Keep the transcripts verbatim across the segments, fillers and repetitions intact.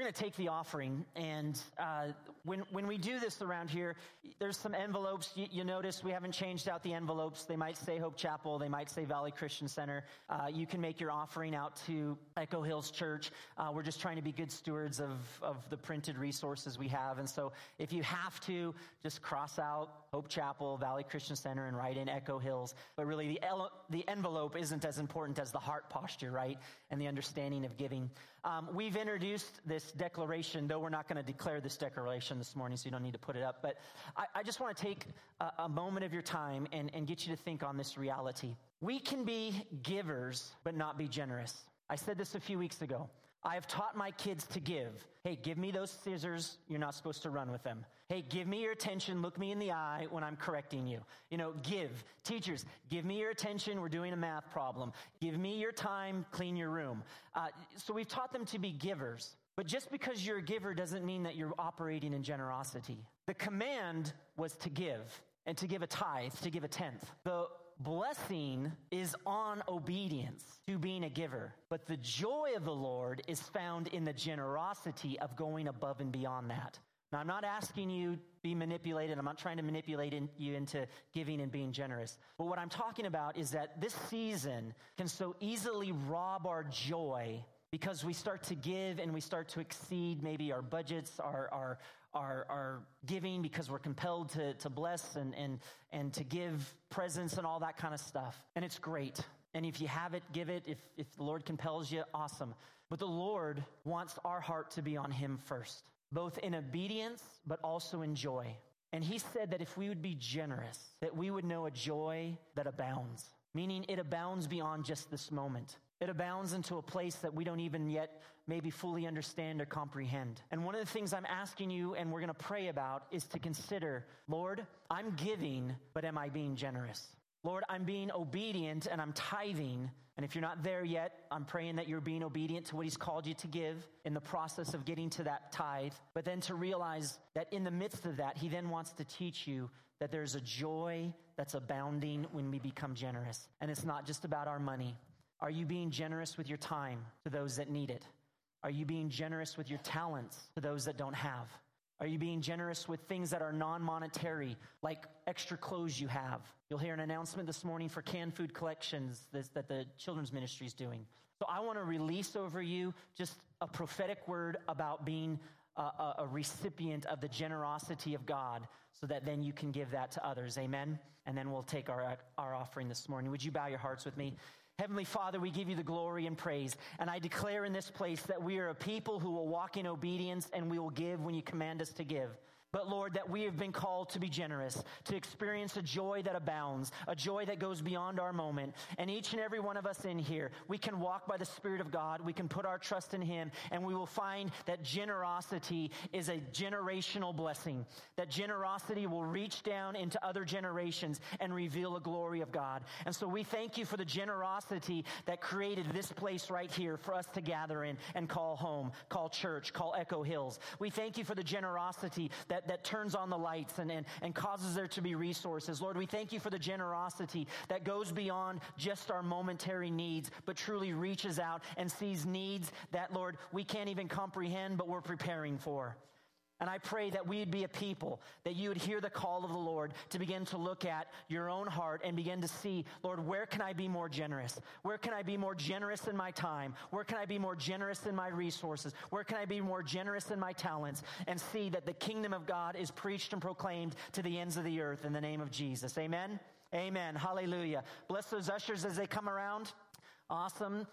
going to take the offering, and uh, when when we do this around here, there's some envelopes. You, you notice we haven't changed out the envelopes. They might say Hope Chapel. They might say Valley Christian Center. Uh, you can make your offering out to Echo Hills Church. Uh, we're just trying to be good stewards of, of the printed resources we have. And so if you have to, just cross out Hope Chapel, Valley Christian Center, and write in Echo Hills. But really, the, el- the envelope isn't as important as the heart posture, right? And the understanding of giving. Um, we've introduced this declaration, though we're not going to declare this declaration this morning, so you don't need to put it up. But I, I just want to take a, a moment of your time and, and get you to think on this reality. We can be givers, but not be generous. I said this a few weeks ago. I have taught my kids to give. Hey, give me those scissors. You're not supposed to run with them. Hey, give me your attention. Look me in the eye when I'm correcting you. You know, give. Teachers, give me your attention. We're doing a math problem. Give me your time. Clean your room. Uh, so we've taught them to be givers. But just because you're a giver doesn't mean that you're operating in generosity. The command was to give, and to give a tithe, to give a tenth. The blessing is on obedience to being a giver. But the joy of the Lord is found in the generosity of going above and beyond that. Now, I'm not asking you to be manipulated. I'm not trying to manipulate in, you into giving and being generous. But what I'm talking about is that this season can so easily rob our joy because we start to give and we start to exceed maybe our budgets, our our our, our giving because we're compelled to, to bless and, and, and to give presents and all that kind of stuff. And it's great. And if you have it, give it. If, if the Lord compels you, awesome. But the Lord wants our heart to be on him first, both in obedience, but also in joy. And he said that if we would be generous, that we would know a joy that abounds, meaning it abounds beyond just this moment. It abounds into a place that we don't even yet maybe fully understand or comprehend. And one of the things I'm asking you and we're going to pray about is to consider, Lord, I'm giving, but am I being generous? Lord, I'm being obedient and I'm tithing. And if you're not there yet, I'm praying that you're being obedient to what he's called you to give in the process of getting to that tithe. But then to realize that in the midst of that, he then wants to teach you that there's a joy that's abounding when we become generous. And it's not just about our money. Are you being generous with your time to those that need it? Are you being generous with your talents to those that don't have? Are you being generous with things that are non-monetary, like extra clothes you have? You'll hear an announcement this morning for canned food collections this, that the children's ministry is doing. So I want to release over you just a prophetic word about being a, a, a recipient of the generosity of God so that then you can give that to others. Amen? And then we'll take our, our offering this morning. Would you bow your hearts with me? Heavenly Father, we give you the glory and praise. And I declare in this place that we are a people who will walk in obedience and we will give when you command us to give. But Lord, that we have been called to be generous, to experience a joy that abounds, a joy that goes beyond our moment. And each and every one of us in here, we can walk by the Spirit of God. We can put our trust in him and we will find that generosity is a generational blessing. That generosity will reach down into other generations and reveal the glory of God. And so we thank you for the generosity that created this place right here for us to gather in and call home, call church, call Echo Hills. We thank you for the generosity that that turns on the lights and, and, and causes there to be resources. Lord, we thank you for the generosity that goes beyond just our momentary needs, but truly reaches out and sees needs that, Lord, we can't even comprehend, but we're preparing for. And I pray that we'd be a people, that you would hear the call of the Lord to begin to look at your own heart and begin to see, Lord, where can I be more generous? Where can I be more generous in my time? Where can I be more generous in my resources? Where can I be more generous in my talents? And see that the kingdom of God is preached and proclaimed to the ends of the earth in the name of Jesus. Amen? Amen. Hallelujah. Bless those ushers as they come around. Awesome.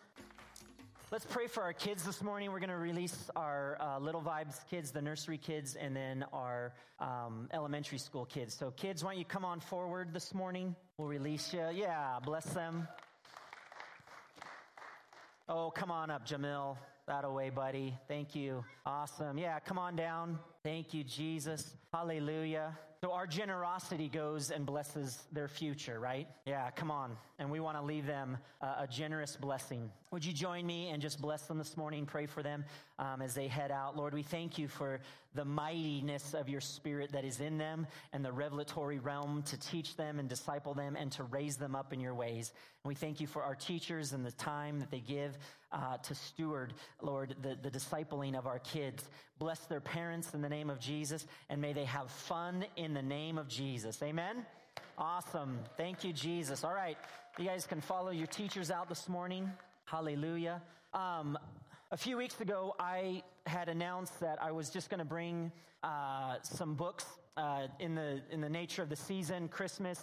Let's pray for our kids this morning. We're going to release our uh, Little Vibes kids, the nursery kids, and then our um, elementary school kids. So kids, why don't you come on forward this morning? We'll release you. Yeah, bless them. Oh, come on up, Jamil. That away, buddy. Thank you. Awesome. Yeah, come on down. Thank you, Jesus. Hallelujah. So our generosity goes and blesses their future, right? Yeah, come on. And we want to leave them uh, a generous blessing. Would you join me and just bless them this morning, pray for them um, as they head out? Lord, we thank you for the mightiness of your Spirit that is in them and the revelatory realm to teach them and disciple them and to raise them up in your ways. And we thank you for our teachers and the time that they give uh, to steward, Lord, the, the discipling of our kids. Bless their parents in the name of Jesus, and may they have fun in the name of Jesus. Amen? Awesome. Thank you, Jesus. All right. You guys can follow your teachers out this morning. Hallelujah. Um, a few weeks ago, I had announced that I was just going to bring uh, some books uh, in the in the nature of the season, Christmas.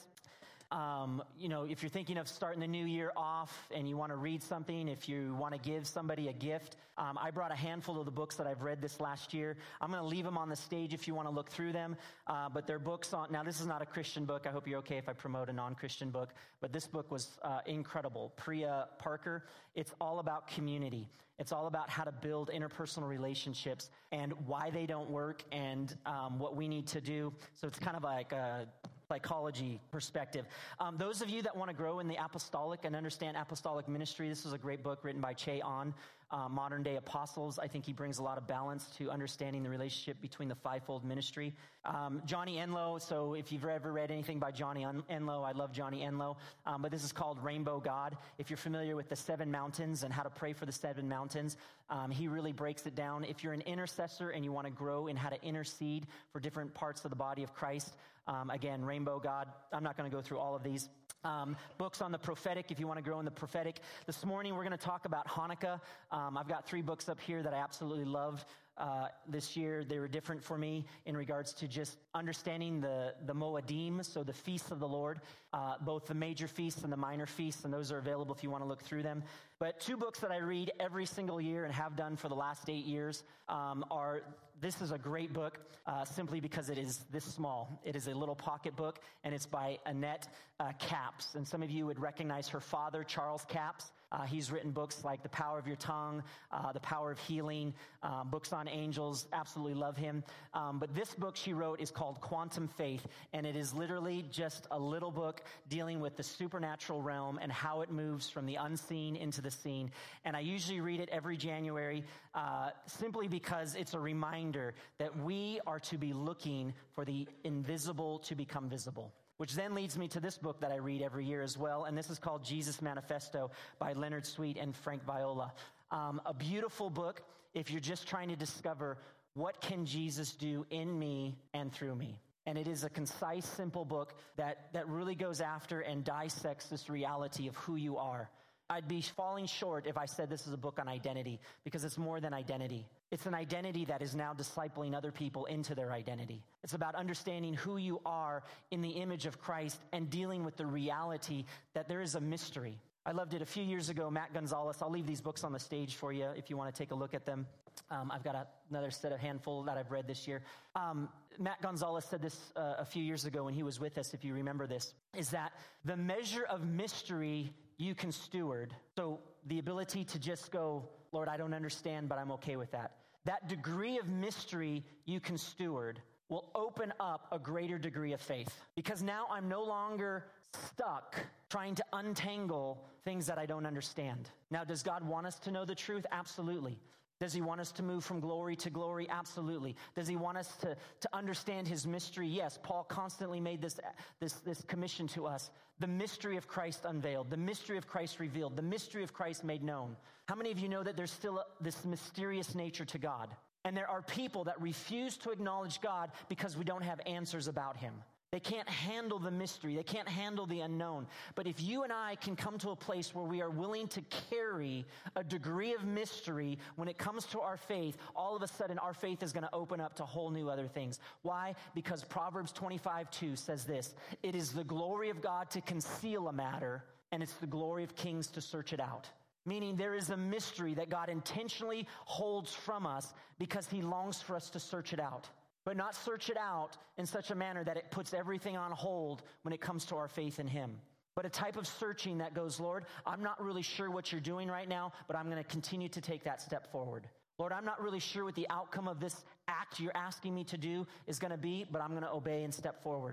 Um, you know, if you're thinking of starting the new year off and you want to read something, if you want to give somebody a gift, um, I brought a handful of the books that I've read this last year. I'm going to leave them on the stage if you want to look through them. Uh, but they're books on, now this is not a Christian book. I hope you're okay if I promote a non-Christian book. But this book was uh, incredible. Priya Parker. It's all about community. It's all about how to build interpersonal relationships and why they don't work and um, what we need to do. So it's kind of like a psychology perspective. Um, those of you that want to grow in the apostolic and understand apostolic ministry, this is a great book written by Che Ahn, uh, Modern Day Apostles. I think he brings a lot of balance to understanding the relationship between the fivefold ministry. Um, Johnny Enlow, so if you've ever read anything by Johnny Enlow, I love Johnny Enlow, um, but this is called Rainbow God. If you're familiar with the seven mountains and how to pray for the seven mountains, um, he really breaks it down. If you're an intercessor and you want to grow in how to intercede for different parts of the body of Christ, Um, again, Rainbow God. I'm not going to go through all of these. Um, books on the prophetic, if you want to grow in the prophetic. This morning, we're going to talk about Hanukkah. Um, I've got three books up here that I absolutely loved uh, this year. They were different for me in regards to just understanding the, the Moedim, so the feasts of the Lord, uh, both the major feasts and the minor feasts, and those are available if you want to look through them. But two books that I read every single year and have done for the last eight years um, are, this is a great book uh, simply because it is this small. It is a little pocket book, and it's by Annette uh, Capps. And some of you would recognize her father, Charles Capps. Uh, he's written books like The Power of Your Tongue, uh, The Power of Healing, uh, books on angels. Absolutely love him. Um, but this book she wrote is called Quantum Faith, and it is literally just a little book dealing with the supernatural realm and how it moves from the unseen into the seen. And I usually read it every January uh, simply because it's a reminder that we are to be looking for the invisible to become visible. Which then leads me to this book that I read every year as well, and this is called Jesus Manifesto by Leonard Sweet and Frank Viola. Um, a beautiful book if you're just trying to discover what can Jesus do in me and through me. And it is a concise, simple book that, that really goes after and dissects this reality of who you are. I'd be falling short if I said this is a book on identity, because it's more than identity. It's an identity that is now discipling other people into their identity. It's about understanding who you are in the image of Christ and dealing with the reality that there is a mystery. I loved it a few years ago. Matt Gonzalez, I'll leave these books on the stage for you if you want to take a look at them. Um, I've got a, another set of handful that I've read this year. Um, Matt Gonzalez said this uh, a few years ago when he was with us, if you remember this, is that the measure of mystery you can steward, so the ability to just go, Lord, I don't understand, but I'm okay with that. That degree of mystery you can steward will open up a greater degree of faith. Because now I'm no longer stuck trying to untangle things that I don't understand. Now, does God want us to know the truth? Absolutely. Does he want us to move from glory to glory? Absolutely. Does he want us to, to understand his mystery? Yes. Paul constantly made this, this, this commission to us. The mystery of Christ unveiled, the mystery of Christ revealed, the mystery of Christ made known. How many of you know that there's still a, this mysterious nature to God? And there are people that refuse to acknowledge God because we don't have answers about him. They can't handle the mystery. They can't handle the unknown. But if you and I can come to a place where we are willing to carry a degree of mystery when it comes to our faith, all of a sudden our faith is going to open up to whole new other things. Why? Because Proverbs twenty-five two says this, it is the glory of God to conceal a matter, and it's the glory of kings to search it out. Meaning there is a mystery that God intentionally holds from us because he longs for us to search it out. But not search it out in such a manner that it puts everything on hold when it comes to our faith in him. But a type of searching that goes, Lord, I'm not really sure what you're doing right now, but I'm going to continue to take that step forward. Lord, I'm not really sure what the outcome of this act you're asking me to do is going to be, but I'm going to obey and step forward.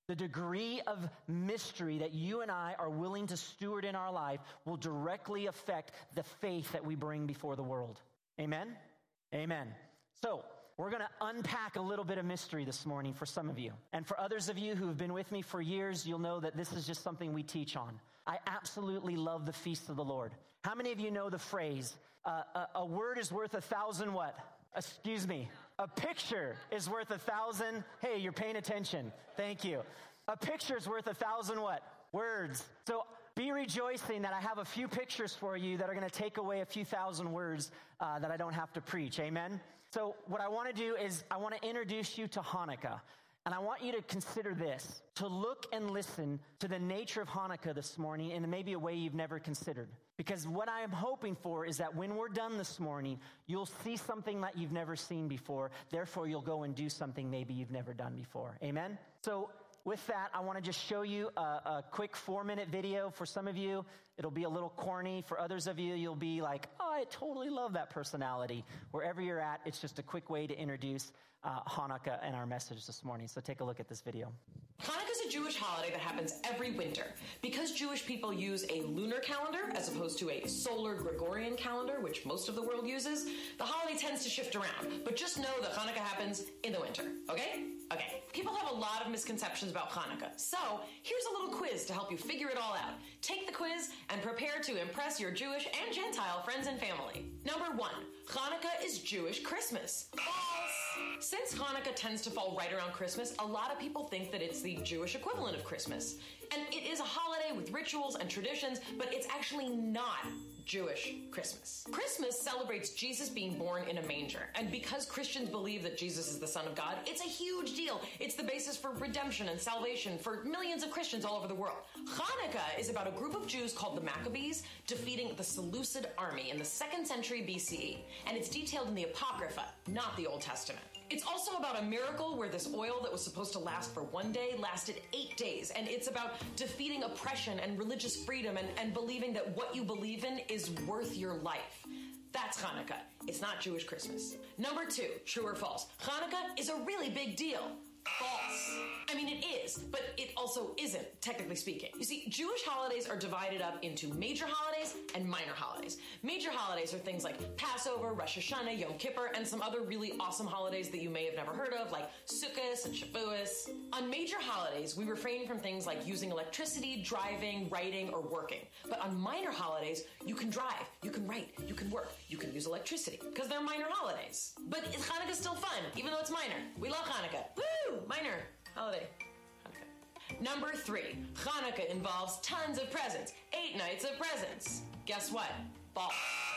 the degree of mystery that you and I are willing to steward in our life will directly affect the faith that we bring before the world. Amen? Amen. So, we're going to unpack a little bit of mystery this morning for some of you. And for others of you who have been with me for years, you'll know that this is just something we teach on. I absolutely love the feast of the Lord. How many of you know the phrase, uh, a, a word is worth a thousand what? Excuse me. A picture is worth a thousand. Hey, you're paying attention. Thank you. A picture is worth a thousand what? Words. So be rejoicing that I have a few pictures for you that are going to take away a few thousand words uh, that I don't have to preach. Amen? So what I want to do is I want to introduce you to Hanukkah. And I want you to consider this, to look and listen to the nature of Hanukkah this morning in maybe a way you've never considered. Because what I am hoping for is that when we're done this morning, you'll see something that you've never seen before. Therefore, you'll go and do something maybe you've never done before. Amen? So with that, I want to just show you a, a quick four-minute video. For some of you, it'll be a little corny. For others of you, you'll be like, oh, I totally love that personality. Wherever you're at, it's just a quick way to introduce uh, Hanukkah and our message this morning. So take a look at this video. Hanukkah is a Jewish holiday that happens every winter. Because Jewish people use a lunar calendar as opposed to a solar Gregorian calendar, which most of the world uses, the holiday tends to shift around. But just know that Hanukkah happens in the winter, okay? Okay. People have a lot of misconceptions about Hanukkah. So here's a little quiz to help you figure it all out. Take the quiz and prepare to impress your Jewish and Gentile friends and family. Number one, Hanukkah is Jewish Christmas. False! Since Hanukkah tends to fall right around Christmas, a lot of people think that it's the Jewish equivalent of Christmas. And it is a holiday with rituals and traditions, but it's actually not Jewish Christmas. Christmas celebrates Jesus being born in a manger. And because Christians believe that Jesus is the Son of God, it's a huge deal. It's the basis for redemption and salvation for millions of Christians all over the world. Hanukkah is about a group of Jews called the Maccabees defeating the Seleucid army in the second century B C E. And it's detailed in the Apocrypha, not the Old Testament. It's also about a miracle where this oil that was supposed to last for one day lasted eight days. And it's about defeating oppression and religious freedom and, and believing that what you believe in is worth your life. That's Hanukkah. It's not Jewish Christmas. Number two, true or false? Hanukkah is a really big deal. False. I mean, it is, but it also isn't, technically speaking. You see, Jewish holidays are divided up into major holidays and minor holidays. Major holidays are things like Passover, Rosh Hashanah, Yom Kippur, and some other really awesome holidays that you may have never heard of, like Sukkot and Shavuos. On major holidays, we refrain from things like using electricity, driving, writing, or working. But on minor holidays, you can drive, you can write, you can work, you can use electricity, because they're minor holidays. But Hanukkah's still fun, even though it's minor. We love Hanukkah. Woo! Minor holiday. Hanukkah. Number three, Hanukkah involves tons of presents. Eight nights of presents. Guess what? False.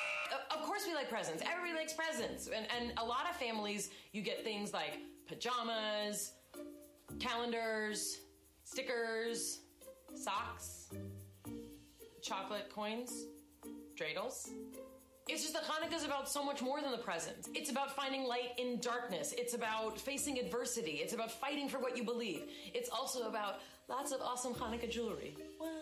Of course we like presents. Everybody likes presents. And, and a lot of families, you get things like pajamas, calendars, stickers, socks, chocolate coins, dreidels. It's just that Hanukkah is about so much more than the presents. It's about finding light in darkness. It's about facing adversity. It's about fighting for what you believe. It's also about lots of awesome Hanukkah jewelry. What?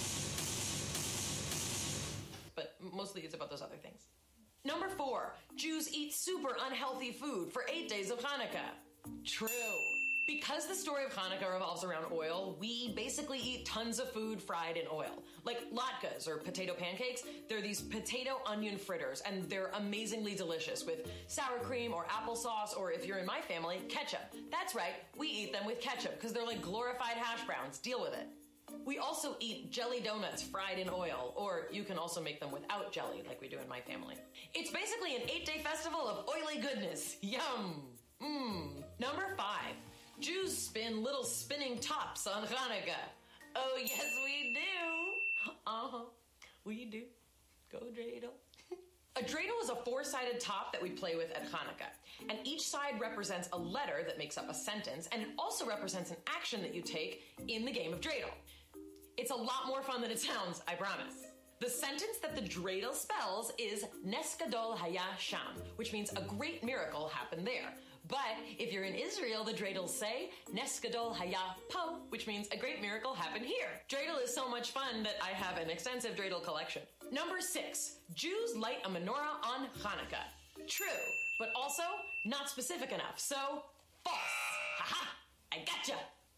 But mostly it's about those other things. Number four, Jews eat super unhealthy food for eight days of Hanukkah. True. Because the story of Hanukkah revolves around oil, we basically eat tons of food fried in oil. Like latkes, or potato pancakes. They're these potato onion fritters, and they're amazingly delicious with sour cream or applesauce, or if you're in my family, ketchup. That's right, we eat them with ketchup, because they're like glorified hash browns. Deal with it. We also eat jelly donuts fried in oil, or you can also make them without jelly, like we do in my family. It's basically an eight-day festival of oily goodness. Yum! Mmm. Number five. Jews spin little spinning tops on Hanukkah. Oh, yes, we do. Uh-huh. We do. Go dreidel. A dreidel is a four-sided top that we play with at Hanukkah. And each side represents a letter that makes up a sentence, and it also represents an action that you take in the game of dreidel. It's a lot more fun than it sounds, I promise. The sentence that the dreidel spells is Nes Gadol Haya Sham, which means a great miracle happened there. But if you're in Israel, the dreidels say Nes Gadol Haya Po, which means a great miracle happened here. Dreidel is so much fun that I have an extensive dreidel collection. Number six, Jews light a menorah on Hanukkah. True, but also not specific enough, so false. Haha, I gotcha.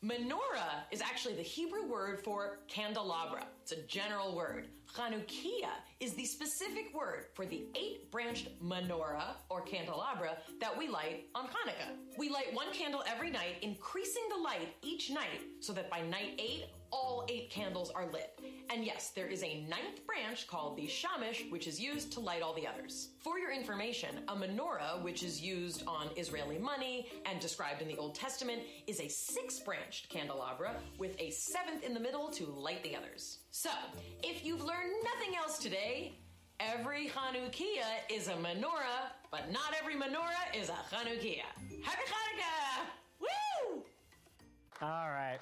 Menorah is actually the Hebrew word for candelabra. It's a general word. Chanukiah is the specific word for the eight-branched menorah, or candelabra, that we light on Hanukkah. We light one candle every night, increasing the light each night so that by night eight, all eight candles are lit. And yes, there is a ninth branch called the shamish, which is used to light all the others. For your information, a menorah, which is used on Israeli money and described in the Old Testament, is a six-branched candelabra with a seventh in the middle to light the others. So, if you've learned nothing else today, every Chanukiah is a menorah, but not every menorah is a Chanukiah. Happy Hanukkah! Woo! All right.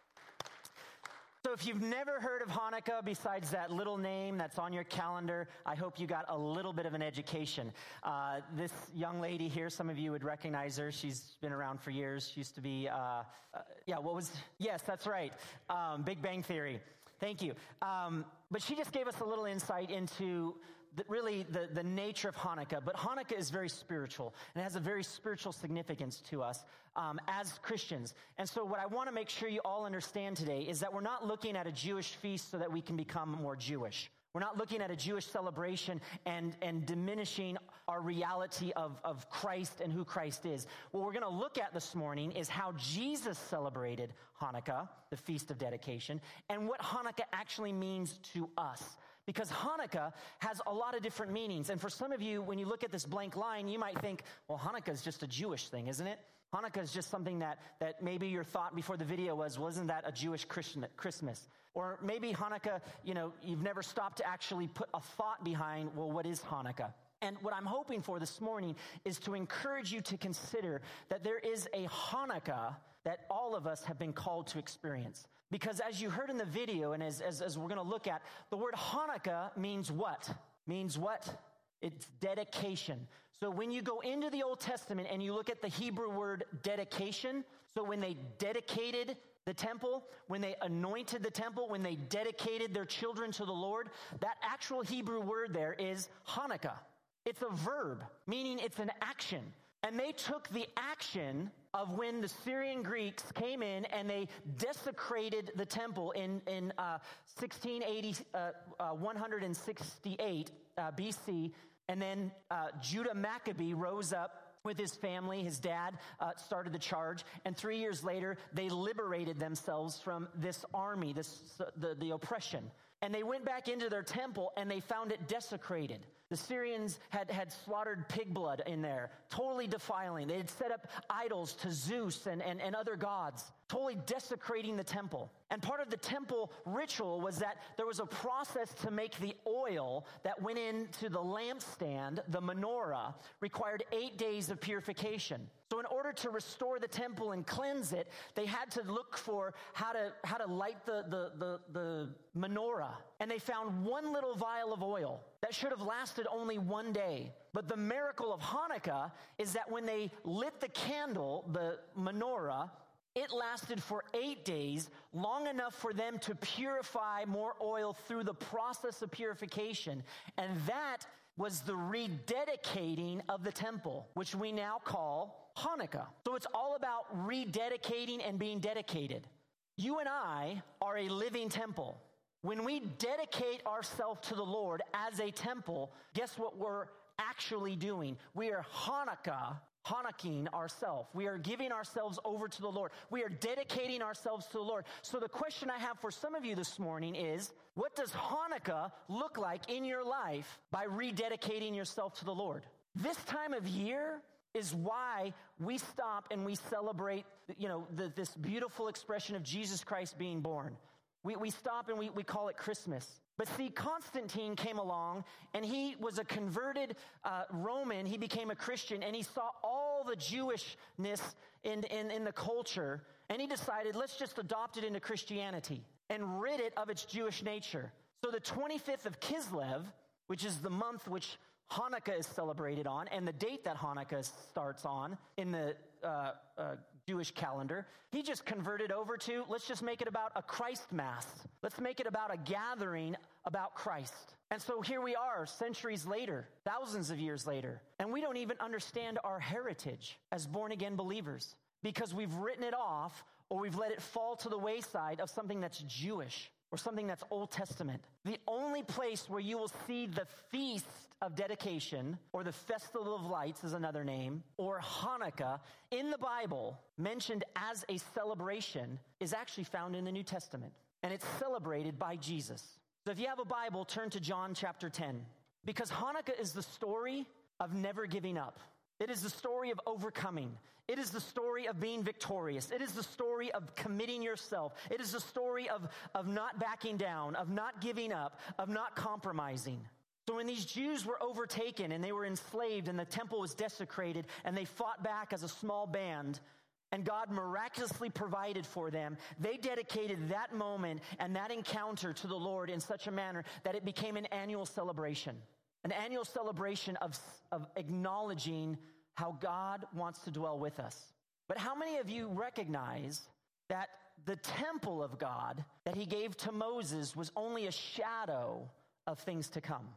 So if you've never heard of Hanukkah besides that little name that's on your calendar, I hope you got a little bit of an education. Uh, this young lady here, some of you would recognize her. She's been around for years. She used to be, uh, uh, yeah, what was, yes, that's right, um, Big Bang Theory. Thank you. Um, but she just gave us a little insight into the, really the, the nature of Hanukkah. But Hanukkah is very spiritual and has a very spiritual significance to us um, as Christians. And so what I want to make sure you all understand today is that we're not looking at a Jewish feast so that we can become more Jewish. We're not looking at a Jewish celebration and, and diminishing our reality of, of Christ and who Christ is. What we're going to look at this morning is how Jesus celebrated Hanukkah, the Feast of Dedication, and what Hanukkah actually means to us. Because Hanukkah has a lot of different meanings. And for some of you, when you look at this blank line, you might think, well, Hanukkah is just a Jewish thing, isn't it? Hanukkah is just something that, that maybe your thought before the video was, well, isn't that a Jewish Christmas? Or maybe Hanukkah, you know, you've never stopped to actually put a thought behind, well, what is Hanukkah? And what I'm hoping for this morning is to encourage you to consider that there is a Hanukkah that all of us have been called to experience. Because as you heard in the video, and as, as, as we're going to look at, the word Hanukkah means what? Means what? It's dedication. So when you go into the Old Testament and you look at the Hebrew word dedication, so when they dedicated the temple, when they anointed the temple, when they dedicated their children to the Lord, that actual Hebrew word there is Hanukkah. It's a verb, meaning it's an action. And they took the action of when the Syrian Greeks came in and they desecrated the temple in, in uh, sixteen eighty, uh, uh, one sixty-eight uh, B C, and then uh, Judah Maccabee rose up with his family. His dad uh, started the charge, and three years later, they liberated themselves from this army, this uh, the, the oppression. And they went back into their temple, and they found it desecrated. The Syrians had, had slaughtered pig blood in there, totally defiling. They had set up idols to Zeus and, and, and other gods, totally desecrating the temple. And part of the temple ritual was that there was a process to make the oil that went into the lampstand, the menorah, required eight days of purification. So in order to restore the temple and cleanse it, they had to look for how to how to light the, the, the, the menorah. And they found one little vial of oil that should have lasted only one day. But the miracle of Hanukkah is that when they lit the candle, the menorah, it lasted for eight days, long enough for them to purify more oil through the process of purification. And that was the rededicating of the temple, which we now call Hanukkah. So it's all about rededicating and being dedicated. You and I are a living temple. When we dedicate ourselves to the Lord as a temple, guess what we're actually doing? We are Hanukkah, Hanukkahing ourselves. We are giving ourselves over to the Lord. We are dedicating ourselves to the Lord. So the question I have for some of you this morning is, what does Hanukkah look like in your life by rededicating yourself to the Lord? This time of year is why we stop and we celebrate, you know, the, this beautiful expression of Jesus Christ being born. We, we stop and we, we call it Christmas. But see, Constantine came along, and he was a converted uh, Roman. He became a Christian, and he saw all the Jewishness in, in, in the culture, and he decided, let's just adopt it into Christianity and rid it of its Jewish nature. So the twenty-fifth of Kislev, which is the month which Hanukkah is celebrated on, and the date that Hanukkah starts on in the uh, uh, Jewish calendar, he just converted over to, let's just make it about a Christ Mass. Let's make it about a gathering about Christ. And so here we are, centuries later, thousands of years later, and we don't even understand our heritage as born-again believers because we've written it off or we've let it fall to the wayside of something that's Jewish or something that's Old Testament. The only place where you will see the Feast of Dedication, or the Festival of Lights is another name, or Hanukkah in the Bible mentioned as a celebration is actually found in the New Testament. And it's celebrated by Jesus. So if you have a Bible, turn to John chapter ten. Because Hanukkah is the story of never giving up. It is the story of overcoming. It is the story of being victorious. It is the story of committing yourself. It is the story of, of not backing down, of not giving up, of not compromising. So when these Jews were overtaken and they were enslaved and the temple was desecrated and they fought back as a small band and God miraculously provided for them, they dedicated that moment and that encounter to the Lord in such a manner that it became an annual celebration. An annual celebration of, of acknowledging how God wants to dwell with us. But how many of you recognize that the temple of God that he gave to Moses was only a shadow of things to come?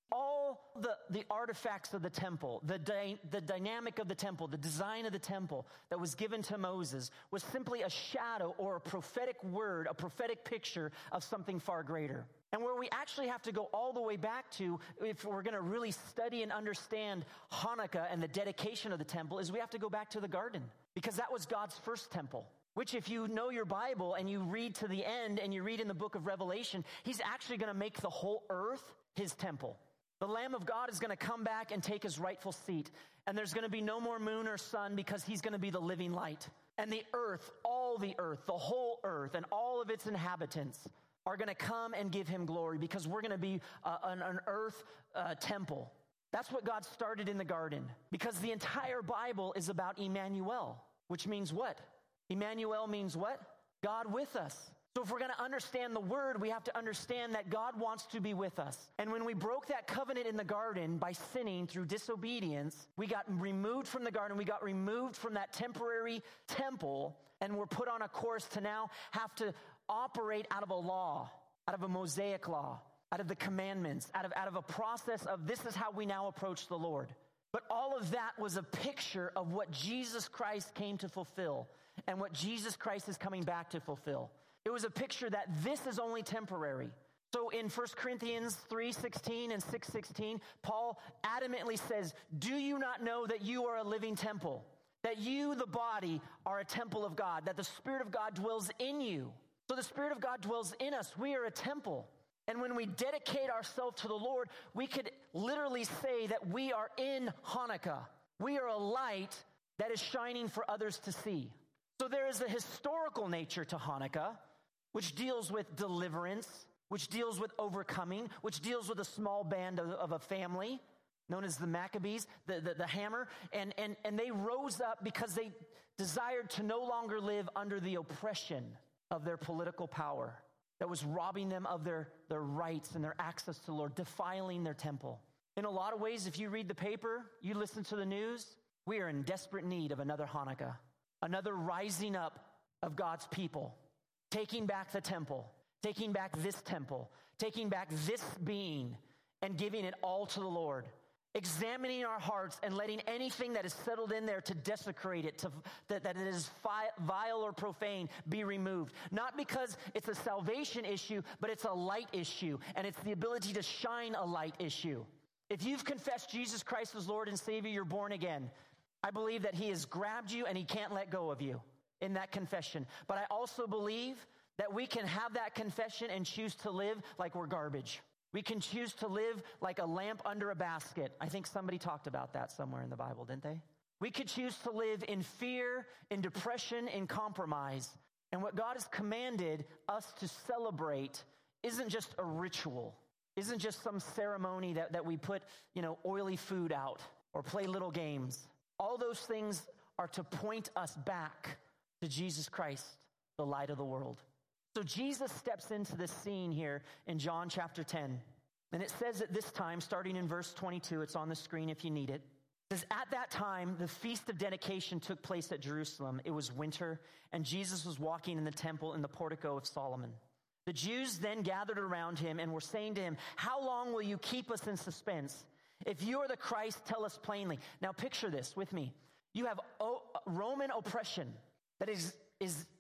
All the, the artifacts of the temple, the, dy- the dynamic of the temple, the design of the temple that was given to Moses was simply a shadow or a prophetic word, a prophetic picture of something far greater. And where we actually have to go all the way back to, if we're going to really study and understand Hanukkah and the dedication of the temple, is we have to go back to the garden. Because that was God's first temple. Which, if you know your Bible and you read to the end and you read in the book of Revelation, he's actually going to make the whole earth his temple. The Lamb of God is going to come back and take his rightful seat. And there's going to be no more moon or sun because he's going to be the living light. And the earth, all the earth, the whole earth and all of its inhabitants are going to come and give him glory because we're going to be uh, an, an earth uh, temple. That's what God started in the garden, because the entire Bible is about Emmanuel, which means what? Emmanuel means what? God with us. So if we're going to understand the word, we have to understand that God wants to be with us. And when we broke that covenant in the garden by sinning through disobedience, we got removed from the garden. We got removed from that temporary temple, and we're put on a course to now have to operate out of a law, out of a Mosaic law, out of the commandments, out of, out of a process of this is how we now approach the Lord. But all of that was a picture of what Jesus Christ came to fulfill and what Jesus Christ is coming back to fulfill. It was a picture that this is only temporary. So in First Corinthians three sixteen and six sixteen, Paul adamantly says, do you not know that you are a living temple? That you, the body, are a temple of God, that the Spirit of God dwells in you. So the Spirit of God dwells in us. We are a temple. And when we dedicate ourselves to the Lord, we could literally say that we are in Hanukkah. We are a light that is shining for others to see. So there is a historical nature to Hanukkah, which deals with deliverance, which deals with overcoming, which deals with a small band of, of a family known as the Maccabees, the, the, the hammer. And, and, and they rose up because they desired to no longer live under the oppression of their political power that was robbing them of their, their rights and their access to the Lord, defiling their temple. In a lot of ways, if you read the paper, you listen to the news, we are in desperate need of another Hanukkah, another rising up of God's people, taking back the temple, taking back this temple, taking back this being and giving it all to the Lord. Examining our hearts and letting anything that is settled in there to desecrate it, to, that, that it is fi- vile or profane, be removed. Not because it's a salvation issue, but it's a light issue, and it's the ability to shine a light issue. If you've confessed Jesus Christ as Lord and Savior, you're born again. I believe that he has grabbed you and he can't let go of you in that confession. But I also believe that we can have that confession and choose to live like we're garbage. We can choose to live like a lamp under a basket. I think somebody talked about that somewhere in the Bible, didn't they? We could choose to live in fear, in depression, in compromise. And what God has commanded us to celebrate isn't just a ritual, isn't just some ceremony that, that we put, you know, oily food out or play little games. All those things are to point us back to Jesus Christ, the light of the world. So Jesus steps into this scene here in John chapter ten. And it says at this time, starting in verse twenty-two, it's on the screen if you need it. It says, at that time, the Feast of Dedication took place at Jerusalem. It was winter, and Jesus was walking in the temple in the portico of Solomon. The Jews then gathered around him and were saying to him, how long will you keep us in suspense? If you are the Christ, tell us plainly. Now picture this with me. You have o- Roman oppression that is, is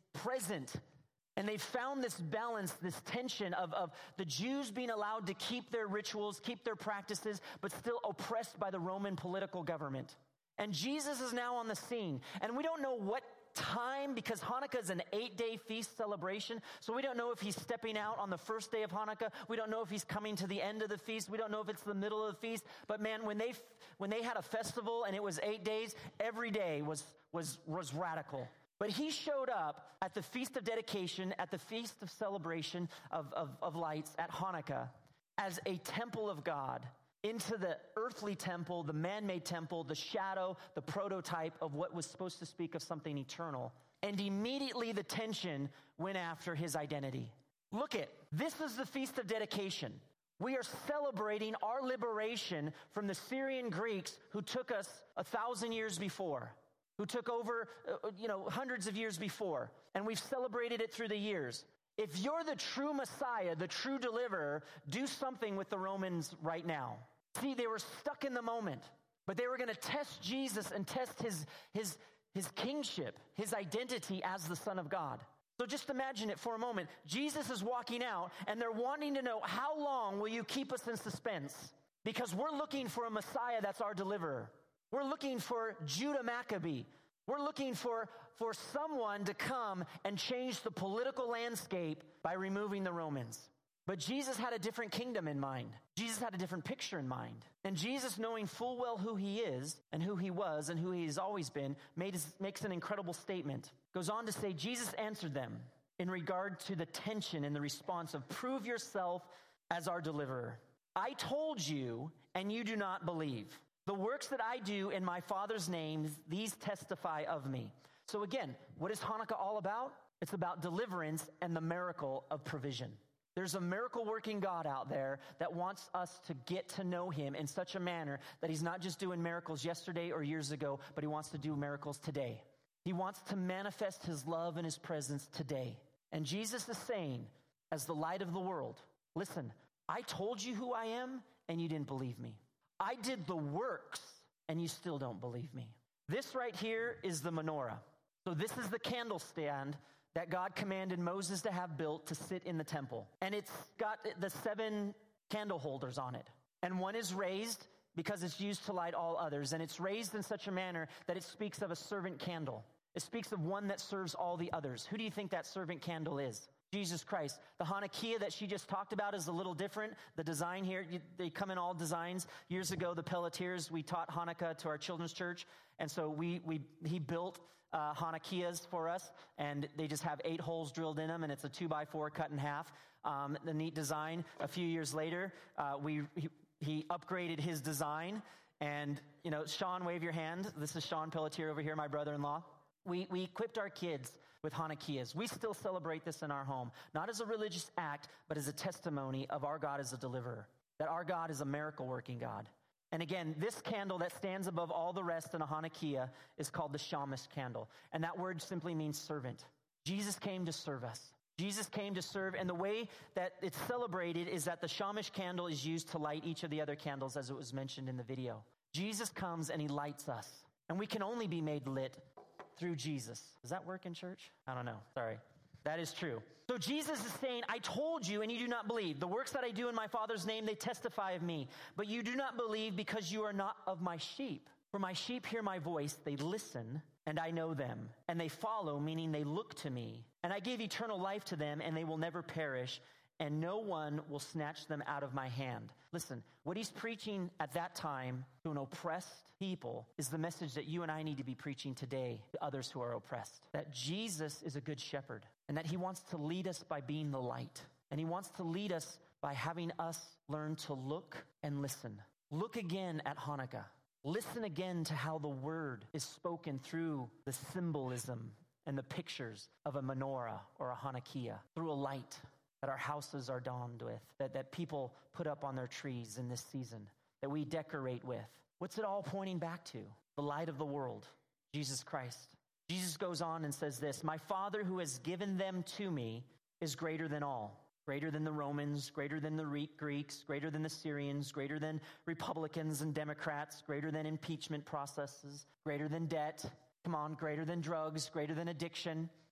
present. And they found this balance, this tension of, of the Jews being allowed to keep their rituals, keep their practices, but still oppressed by the Roman political government. And Jesus is now on the scene. And we don't know what time, because Hanukkah is an eight-day feast celebration. So we don't know if he's stepping out on the first day of Hanukkah. We don't know if he's coming to the end of the feast. We don't know if it's the middle of the feast. But man, when they when they had a festival and it was eight days, every day was was was radical. But he showed up at the Feast of Dedication, at the Feast of Celebration of, of, of Lights at Hanukkah as a temple of God into the earthly temple, the man-made temple, the shadow, the prototype of what was supposed to speak of something eternal. And immediately the tension went after his identity. Look it, this is the Feast of Dedication. We are celebrating our liberation from the Syrian Greeks who took us a thousand years before, who took over, uh, you know, hundreds of years before. And we've celebrated it through the years. If you're the true Messiah, the true deliverer, do something with the Romans right now. See, they were stuck in the moment, but they were going to test Jesus and test his, his, his kingship, his identity as the Son of God. So just imagine it for a moment. Jesus is walking out, and they're wanting to know, how long will you keep us in suspense? Because we're looking for a Messiah that's our deliverer. We're looking for Judah Maccabee. We're looking for, for someone to come and change the political landscape by removing the Romans. But Jesus had a different kingdom in mind. Jesus had a different picture in mind. And Jesus, knowing full well who he is and who he was and who he has always been, made his, makes an incredible statement. Goes on to say, Jesus answered them in regard to the tension and the response of, prove yourself as our deliverer. I told you, and you do not believe. The works that I do in my Father's name, these testify of me. So again, what is Hanukkah all about? It's about deliverance and the miracle of provision. There's a miracle-working God out there that wants us to get to know him in such a manner that he's not just doing miracles yesterday or years ago, but he wants to do miracles today. He wants to manifest his love and his presence today. And Jesus is saying, as the light of the world, listen, I told you who I am, and you didn't believe me. I did the works, and you still don't believe me. This right here is the menorah. So this is the candle stand that God commanded Moses to have built to sit in the temple. And it's got the seven candle holders on it. And one is raised because it's used to light all others. And it's raised in such a manner that it speaks of a servant candle. It speaks of one that serves all the others. Who do you think that servant candle is? Jesus Christ. The Hanukkah that she just talked about is a little different. The design here, you, they come in all designs. Years ago, the Pelletiers, we taught Hanukkah to our children's church. And so we we he built uh, Hanukkahs for us. And they just have eight holes drilled in them. And it's a two by four cut in half. Um, the neat design. A few years later, uh, we he, he upgraded his design. And, you know, Sean, wave your hand. This is Sean Pelletier over here, my brother-in-law. We we equipped our kids with Hanukkahs. We still celebrate this in our home, not as a religious act, but as a testimony of our God as a deliverer, that our God is a miracle-working God. And again, this candle that stands above all the rest in a Hanukkah is called the Shamash candle. And that word simply means servant. Jesus came to serve us. Jesus came to serve, and the way that it's celebrated is that the Shamash candle is used to light each of the other candles, as it was mentioned in the video. Jesus comes and he lights us, and we can only be made lit through Jesus. Does that work in church? I don't know. Sorry. That is true. So Jesus is saying, I told you and you do not believe. The works that I do in my Father's name, they testify of me. But you do not believe because you are not of my sheep. For my sheep hear my voice, they listen, and I know them. And they follow, meaning they look to me. And I gave eternal life to them, and they will never perish, and no one will snatch them out of my hand. Listen, what he's preaching at that time to an oppressed people is the message that you and I need to be preaching today to others who are oppressed. That Jesus is a good shepherd, and that he wants to lead us by being the light. And he wants to lead us by having us learn to look and listen. Look again at Hanukkah. Listen again to how the word is spoken through the symbolism and the pictures of a menorah or a Hanukkah, through a light that our houses are donned with, that, that people put up on their trees in this season, that we decorate with. What's it all pointing back to? The light of the world, Jesus Christ. Jesus goes on and says this, my Father who has given them to me is greater than all, greater than the Romans, greater than the Greeks, greater than the Syrians, greater than Republicans and Democrats, greater than impeachment processes, greater than debt, come on, greater than drugs, greater than addiction.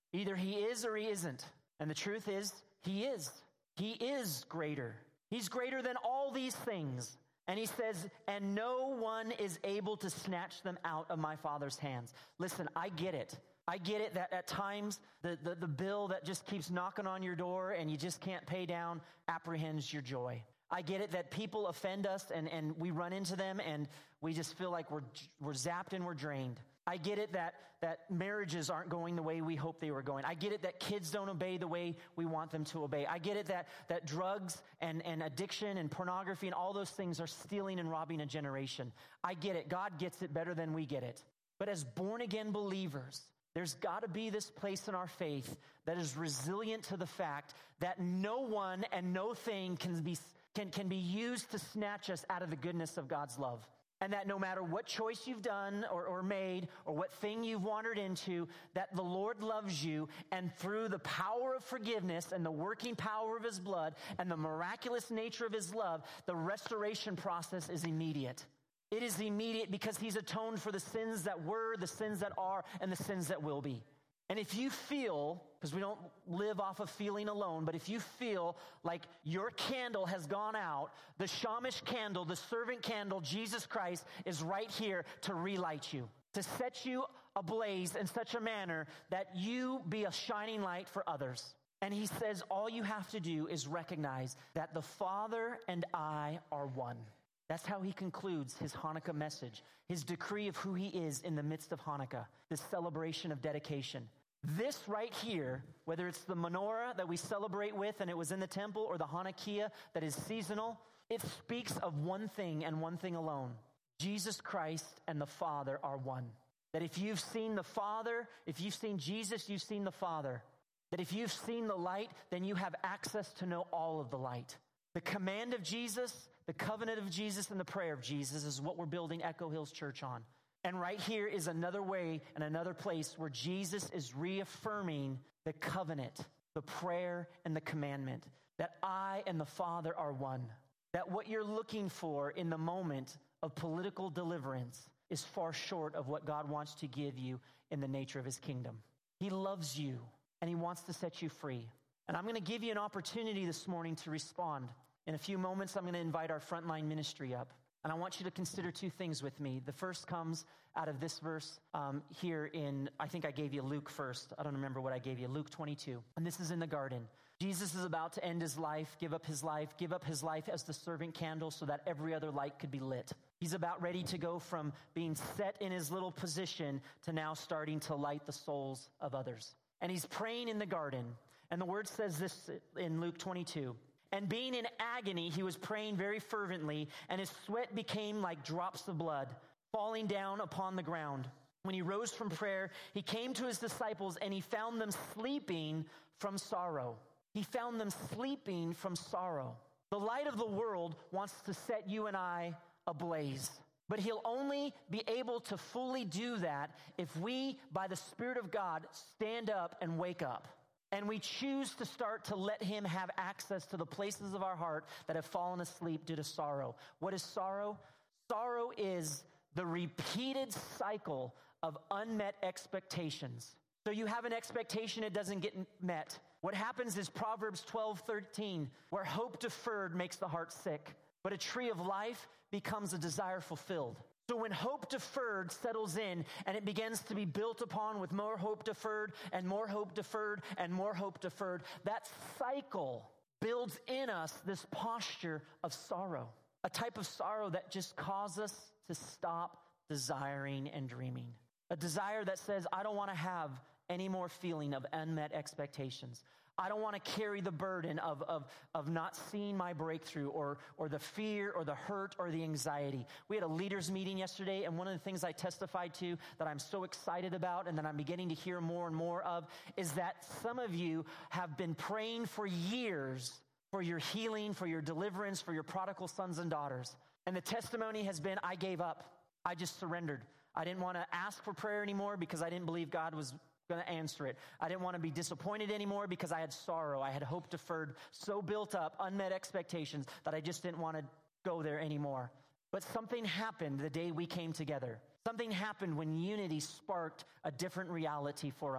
Either he is or he isn't. And the truth is, he is. He is greater. He's greater than all these things. And he says, and no one is able to snatch them out of my Father's hands. Listen, I get it. I get it that at times the, the, the bill that just keeps knocking on your door and you just can't pay down apprehends your joy. I get it that people offend us and, and we run into them and we just feel like we're we're zapped and we're drained. I get it that, that marriages aren't going the way we hope they were going. I get it that kids don't obey the way we want them to obey. I get it that, that drugs and, and addiction and pornography and all those things are stealing and robbing a generation. I get it. God gets it better than we get it. But as born-again believers, there's got to be this place in our faith that is resilient to the fact that no one and no thing can be, can, can be used to snatch us out of the goodness of God's love. And that no matter what choice you've done or, or made or what thing you've wandered into, that the Lord loves you, and through the power of forgiveness and the working power of his blood and the miraculous nature of his love, the restoration process is immediate. It is immediate because he's atoned for the sins that were, the sins that are, and the sins that will be. And if you feel, because we don't live off of feeling alone, but if you feel like your candle has gone out, the Shamish candle, the servant candle, Jesus Christ, is right here to relight you, to set you ablaze in such a manner that you be a shining light for others. And he says all you have to do is recognize that the Father and I are one. That's how he concludes his Hanukkah message, his decree of who he is in the midst of Hanukkah, this celebration of dedication. This right here, whether it's the menorah that we celebrate with and it was in the temple, or the Hanukkah that is seasonal, it speaks of one thing and one thing alone. Jesus Christ and the Father are one. That if you've seen the Father, if you've seen Jesus, you've seen the Father. That if you've seen the light, then you have access to know all of the light. The command of Jesus, the covenant of Jesus, and the prayer of Jesus is what we're building Echo Hills Church on. And right here is another way and another place where Jesus is reaffirming the covenant, the prayer, and the commandment, that I and the Father are one. That what you're looking for in the moment of political deliverance is far short of what God wants to give you in the nature of his kingdom. He loves you, and he wants to set you free. And I'm going to give you an opportunity this morning to respond. In a few moments, I'm going to invite our frontline ministry up. And I want you to consider two things with me. The first comes out of this verse um, here in, I think I gave you Luke first. I don't remember what I gave you, Luke twenty-two. And this is in the garden. Jesus is about to end his life, give up his life, give up his life as the servant candle so that every other light could be lit. He's about ready to go from being set in his little position to now starting to light the souls of others. And he's praying in the garden. And the word says this in Luke twenty-two. And being in agony, he was praying very fervently, and his sweat became like drops of blood falling down upon the ground. When he rose from prayer, he came to his disciples, and he found them sleeping from sorrow. He found them sleeping from sorrow. The light of the world wants to set you and I ablaze. But he'll only be able to fully do that if we, by the Spirit of God, stand up and wake up. And we choose to start to let him have access to the places of our heart that have fallen asleep due to sorrow. What is sorrow? Sorrow is the repeated cycle of unmet expectations. So you have an expectation, it doesn't get met. What happens is Proverbs twelve thirteen, where hope deferred makes the heart sick, but a tree of life becomes a desire fulfilled. So when hope deferred settles in and it begins to be built upon with more hope deferred and more hope deferred and more hope deferred, that cycle builds in us this posture of sorrow, a type of sorrow that just causes us to stop desiring and dreaming. A desire that says, I don't want to have any more feeling of unmet expectations. I don't want to carry the burden of, of, of not seeing my breakthrough or, or the fear or the hurt or the anxiety. We had a leaders meeting yesterday, and one of the things I testified to that I'm so excited about and that I'm beginning to hear more and more of is that some of you have been praying for years for your healing, for your deliverance, for your prodigal sons and daughters. And the testimony has been, I gave up. I just surrendered. I didn't want to ask for prayer anymore because I didn't believe God was going to answer it. I didn't want to be disappointed anymore because I had sorrow. I had hope deferred, so built up, unmet expectations that I just didn't want to go there anymore. But something happened the day we came together. Something happened when unity sparked a different reality for us.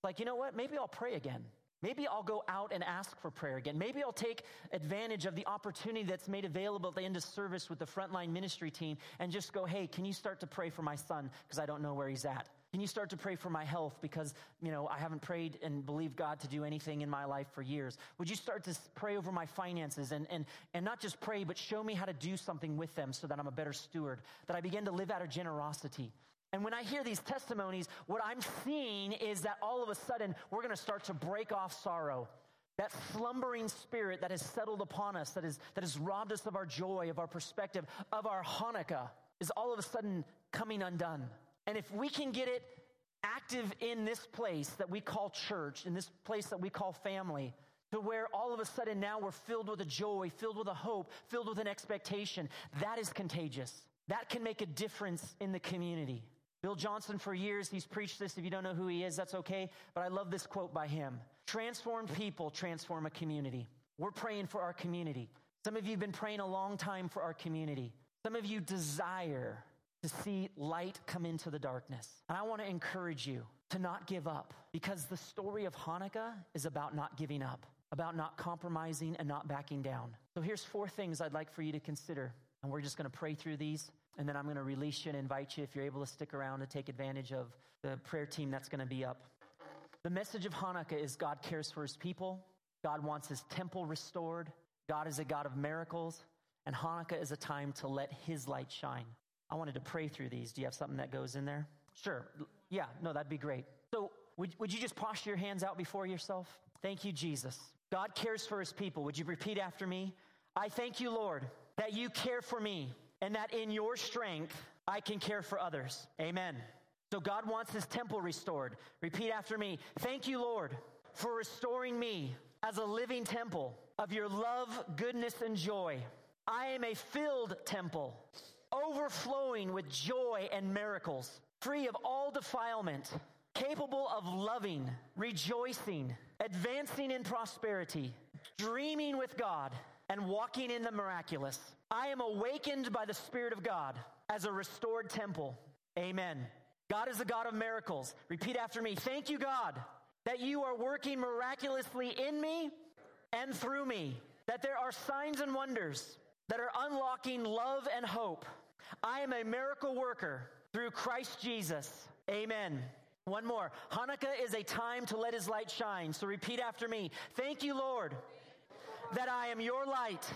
like, you know what? Maybe I'll pray again. Maybe I'll go out and ask for prayer again. Maybe I'll take advantage of the opportunity that's made available at the end of service with the frontline ministry team and just go, hey, can you start to pray for my son because I don't know where he's at? Can you start to pray for my health because, you know, I haven't prayed and believed God to do anything in my life for years? Would you start to pray over my finances and, and, and not just pray, but show me how to do something with them so that I'm a better steward, that I begin to live out of generosity? And when I hear these testimonies, what I'm seeing is that all of a sudden, we're going to start to break off sorrow. That slumbering spirit that has settled upon us, that is that has robbed us of our joy, of our perspective, of our Hanukkah, is all of a sudden coming undone. And if we can get it active in this place that we call church, in this place that we call family, to where all of a sudden now we're filled with a joy, filled with a hope, filled with an expectation, that is contagious. That can make a difference in the community. Bill Johnson, for years, he's preached this. If you don't know who he is, that's okay. But I love this quote by him. Transformed people transform a community. We're praying for our community. Some of you have been praying a long time for our community. Some of you desire to see light come into the darkness. And I want to encourage you to not give up, because the story of Hanukkah is about not giving up, about not compromising and not backing down. So here's four things I'd like for you to consider. And we're just going to pray through these. And then I'm going to release you and invite you, if you're able to stick around, to take advantage of the prayer team that's going to be up. The message of Hanukkah is God cares for his people. God wants his temple restored. God is a God of miracles. And Hanukkah is a time to let his light shine. I wanted to pray through these. Do you have something that goes in there? Sure. Yeah, no, that'd be great. So would, would you just posture your hands out before yourself? Thank you, Jesus. God cares for his people. Would you repeat after me? I thank you, Lord, that you care for me, and that in your strength, I can care for others. Amen. So God wants his temple restored. Repeat after me. Thank you, Lord, for restoring me as a living temple of your love, goodness, and joy. I am a filled temple, overflowing with joy and miracles, free of all defilement, capable of loving, rejoicing, advancing in prosperity, dreaming with God, and walking in the miraculous. I am awakened by the Spirit of God as a restored temple. Amen. God is a God of miracles. Repeat after me. Thank you, God, that you are working miraculously in me and through me, that there are signs and wonders that are unlocking love and hope. I am a miracle worker through Christ Jesus. Amen. One more. Hanukkah is a time to let his light shine. So repeat after me. Thank you, Lord, that I am your light.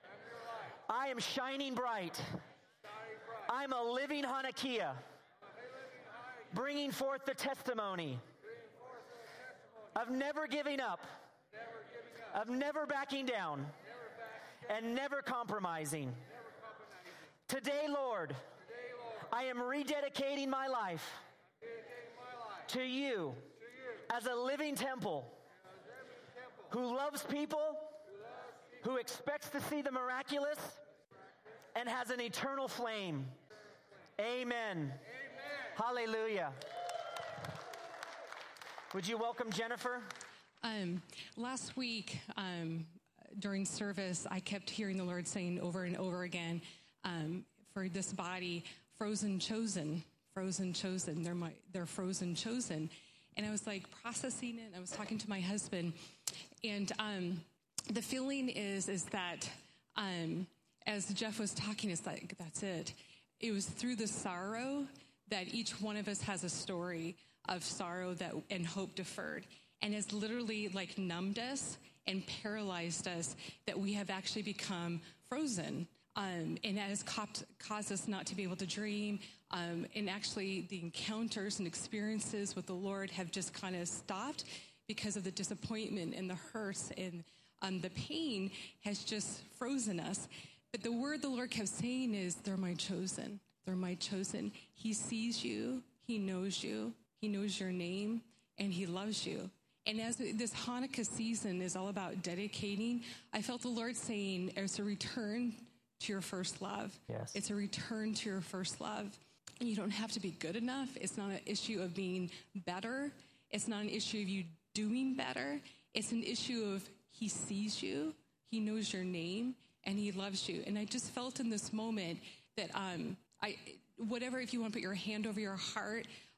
I am shining bright. I'm a living Hanukkah, bringing forth the testimony of never giving up, of never backing down, and never compromising. Today, Lord, I am rededicating my life to you as a living temple who loves people, who expects to see the miraculous, and has an eternal flame. Amen. Amen. Hallelujah. Would you welcome Jennifer? Um, last week, um, during service, I kept hearing the Lord saying over and over again, um, for this body, frozen chosen, frozen chosen. They're my, they're frozen chosen. And I was like processing it. I was talking to my husband, and um, the feeling is, is that, um, as Jeff was talking, it's like, that's it. It was through the sorrow that each one of us has a story of sorrow that and hope deferred, and has literally like numbed us and paralyzed us, that we have actually become frozen. Um, and that has caused, caused us not to be able to dream. Um, and actually the encounters and experiences with the Lord have just kind of stopped because of the disappointment and the hurts, and um, the pain has just frozen us. But the word the Lord kept saying is, they're my chosen. They're my chosen. He sees you. He knows you. He knows your name, and he loves you. And as this Hanukkah season is all about dedicating, I felt the Lord saying, it's a return to your first love. Yes. It's a return to your first love. And you don't have to be good enough. It's not an issue of being better. It's not an issue of you doing better. It's an issue of he sees you, he knows your name, and he loves you. And I just felt in this moment that um, I, whatever, if you want to put your hand over your heart,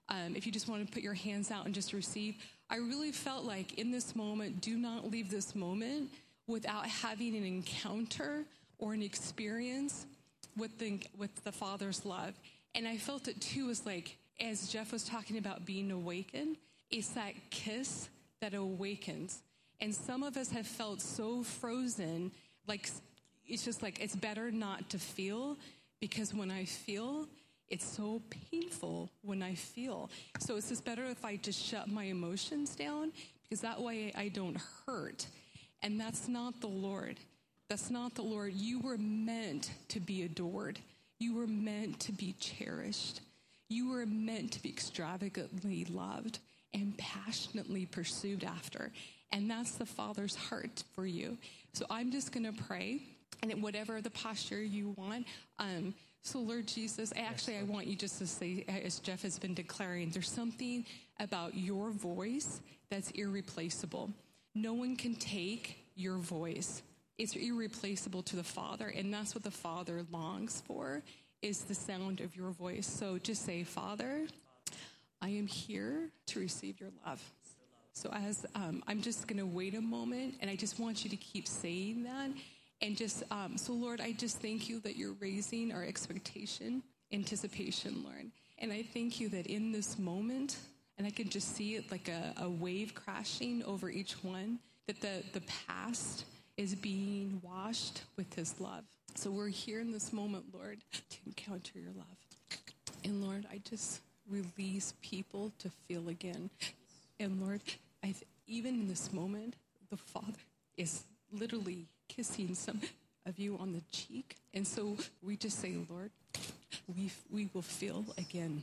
Um, if you just want to put your hands out and just receive, I really felt like in this moment, do not leave this moment without having an encounter or an experience with the, with the Father's love. And I felt it too, as like, as Jeff was talking about being awakened, it's that kiss that awakens. And some of us have felt so frozen, like it's just like, it's better not to feel, because when I feel, it's so painful when I feel. So it's just better if I just shut my emotions down, because that way I don't hurt. And that's not the Lord. That's not the Lord. You were meant to be adored. You were meant to be cherished. You were meant to be extravagantly loved and passionately pursued after. And that's the Father's heart for you. So I'm just going to pray, and in whatever the posture you want. Um, so Lord Jesus, actually I want you just to say, as Jeff has been declaring, there's something about your voice that's irreplaceable. No one can take your voice. It's irreplaceable to the Father, and that's what the Father longs for, is the sound of your voice. So just say, Father, I am here to receive your love. So as um, I'm just going to wait a moment, and I just want you to keep saying that. And just, um, so Lord, I just thank you that you're raising our expectation, anticipation, Lord. And I thank you that in this moment, and I can just see it like a, a wave crashing over each one, that the, the past is being washed with his love. So we're here in this moment, Lord, to encounter your love. And Lord, I just release people to feel again. And Lord, I th- even in this moment, the Father is literally kissing some of you on the cheek. And so we just say, Lord, we we will feel again.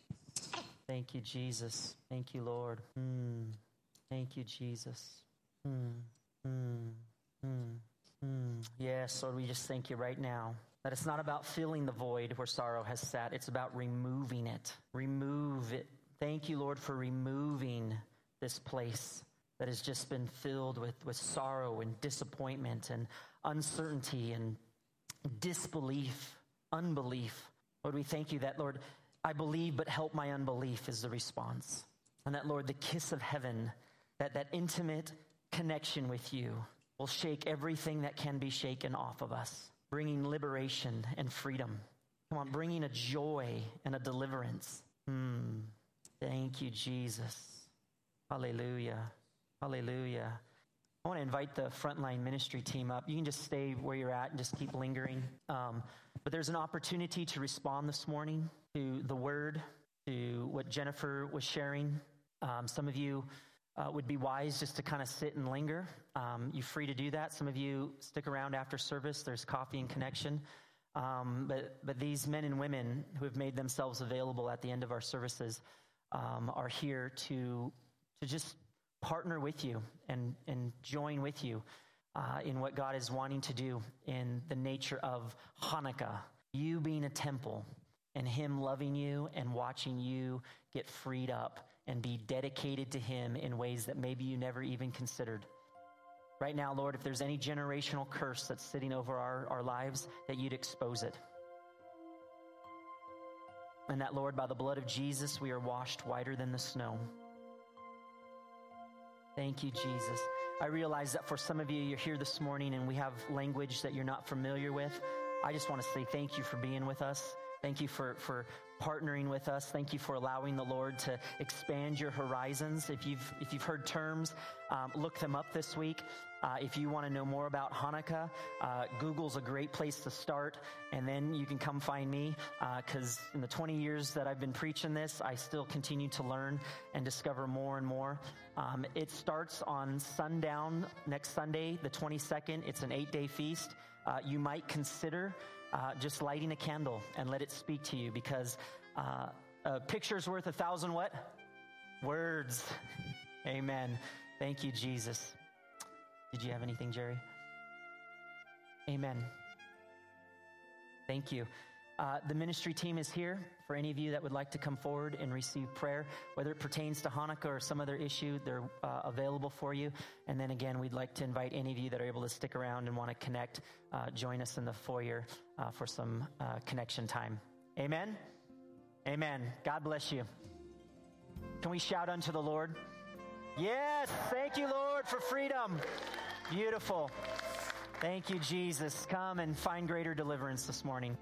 Thank you, Jesus. Thank you, Lord. Mm. Thank you, Jesus. Mm. Mm. Mm. Mm. Yes, Lord, we just thank you right now that it's not about filling the void where sorrow has sat. It's about removing it. Remove it. Thank you, Lord, for removing this place that has just been filled with, with sorrow and disappointment and uncertainty and disbelief, unbelief. Lord, we thank you that, Lord, I believe, but help my unbelief is the response. And that, Lord, the kiss of heaven, that, that intimate connection with you will shake everything that can be shaken off of us, bringing liberation and freedom. Come on, bringing a joy and a deliverance. Hmm. Thank you, Jesus. Hallelujah. Hallelujah. I want to invite the Frontline Ministry team up. You can just stay where you're at and just keep lingering. Um, but there's an opportunity to respond this morning to the word, to what Jennifer was sharing. Um, some of you uh, would be wise just to kind of sit and linger. Um, you're free to do that. Some of you stick around after service. There's coffee and connection. Um, but, but these men and women who have made themselves available at the end of our services um, are here to, to just partner with you and, and join with you uh, in what God is wanting to do in the nature of Hanukkah, you being a temple and him loving you and watching you get freed up and be dedicated to him in ways that maybe you never even considered. Right now, Lord, if there's any generational curse that's sitting over our, our lives, that you'd expose it. And that, Lord, by the blood of Jesus, we are washed whiter than the snow. Thank you, Jesus. I realize that for some of you, you're here this morning and we have language that you're not familiar with. I just want to say thank you for being with us. Thank you for, for partnering with us. Thank you for allowing the Lord to expand your horizons. If you've, if you've heard terms, um, look them up this week. Uh, if you want to know more about Hanukkah, uh, Google's a great place to start, and then you can come find me, because uh, in the twenty years that I've been preaching this, I still continue to learn and discover more and more. Um, it starts on sundown next Sunday, the twenty-second. It's an eight-day feast. Uh, you might consider uh, just lighting a candle and let it speak to you, because uh, a picture's worth a thousand what? Words. Amen. Thank you, Jesus. Did you have anything, Jerry? Amen. Thank you. Uh, the ministry team is here for any of you that would like to come forward and receive prayer, whether it pertains to Hanukkah or some other issue. They're uh, available for you. And then again, we'd like to invite any of you that are able to stick around and want to connect, uh, join us in the foyer uh, for some uh, connection time. Amen. Amen. God bless you. Can we shout unto the Lord? Yes, thank you, Lord, for freedom. Beautiful. Thank you, Jesus. Come and find greater deliverance this morning.